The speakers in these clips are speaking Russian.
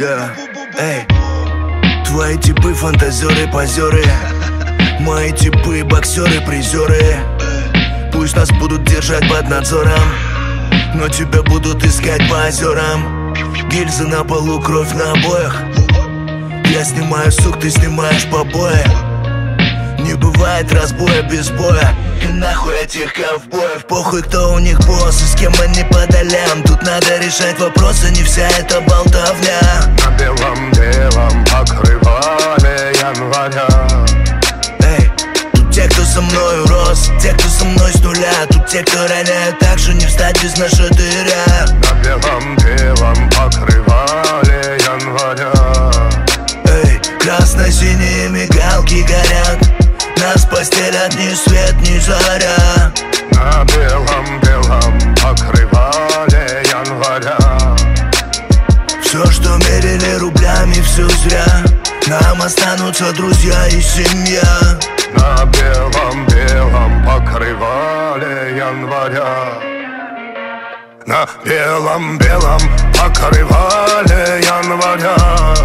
Эй, твои типы фантазеры, позеры, мои типы боксеры, призеры. Пусть нас будут держать под надзором, но тебя будут искать по озерам. Гильзы на полу, кровь на обоях. Я снимаю сук, ты снимаешь побои. Не бывает разбоя без боя. И нахуй этих ковбоев. Похуй, кто у них босс и с кем они по долям. Тут надо решать вопросы, не вся эта болтовня. На белом-белом покрывале января. Эй, тут те, кто со мною рос, те, кто со мной с нуля. Тут те, кто роняют так же, не встать без нашатыря. На белом-белом покрывале января. Эй, красно-синие мигалки горят. Нас постелят ни свет, ни заря. На белом-белом покрывале января. Все, что мерили рублями, все зря. Нам останутся друзья и семья. На белом-белом покрывале января. На белом-белом покрывале января.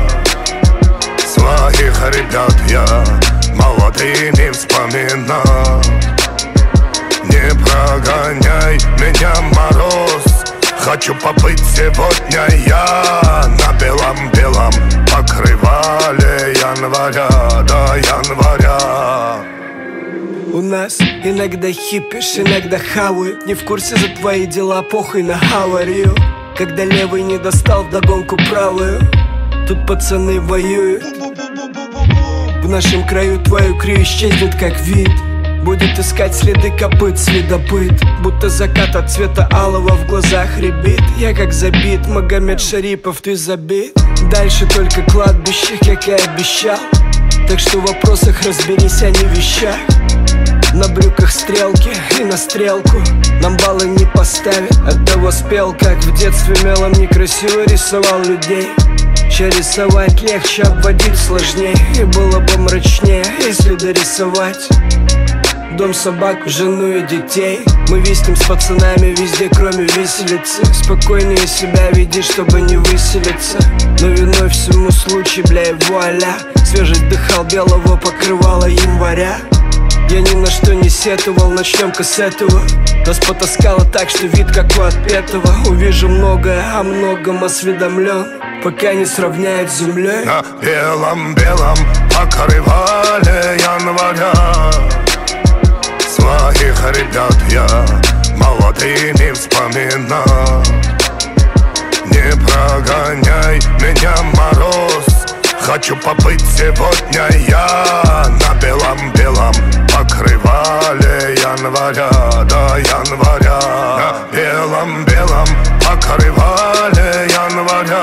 Своих ребят я молодыми вспоминал. Не прогоняй меня, мороз. Хочу побыть сегодня я на белом-белом покрывале января, до января. У нас иногда хипишь, иногда хавают. Не в курсе за твои дела, похуй на аварию. Когда левый не достал вдогонку правую, тут пацаны воюют. В нашем краю твою крию исчезнет как вид. Будет искать следы копыт следопыт. Будто закат от цвета алого в глазах рябит. Я как забит, Магомед Шарипов, ты забит. Дальше только кладбище, как и обещал. Так что в вопросах разберись, а не в вещах. На брюках стрелки и на стрелку нам баллы не поставят. Оттого спел, как в детстве мелом некрасиво рисовал людей. Че рисовать легче, обводить сложнее. И было бы мрачнее, если дорисовать дом, собаку, жену и детей. Мы виснем с пацанами везде, кроме виселицы. Спокойнее себя веди, чтобы не выселиться. Но виной всему случай, бля, и вуаля. Свежесть дыхал белого покрывала января. Я ни на что не сетовал, начнем-ка с этого. Нас потаскало так, что вид как у отпетого. Увижу многое, о многом осведомлен, пока не сравняют с землей. На белом-белом покрывале января. Своих ребят я молодыми вспоминал. Не прогоняй меня, мороз. Хочу побыть сегодня я на белом-белом покрывале января, до января. На белом-белом покрывале января.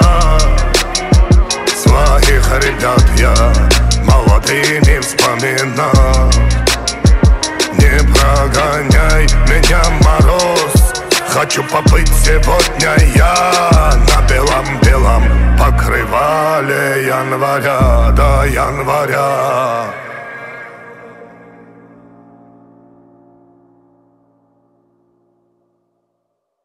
Своих ребят я молодыми вспоминал. Не прогоняй меня, мороз. Хочу побыть сегодня я на белом-белом покрывале января, до января.